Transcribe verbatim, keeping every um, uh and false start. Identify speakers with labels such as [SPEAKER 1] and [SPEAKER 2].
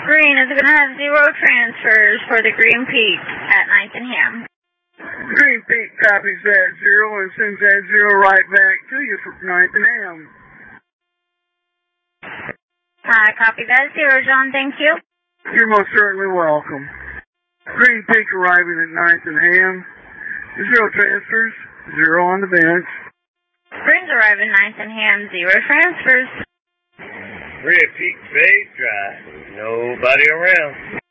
[SPEAKER 1] Green is going to have zero transfers for the Green Peak at ninth and Ham.
[SPEAKER 2] Green Peak copies that zero and sends that zero right back to you for ninth and Ham.
[SPEAKER 1] I copy that zero, John. Thank you.
[SPEAKER 2] You're most certainly welcome. Green Peak arriving at ninth and Ham. Zero transfers, zero on the bench.
[SPEAKER 1] Green's arriving ninth and Ham, zero transfers.
[SPEAKER 3] Green Peak Bay Drive. Nobody around.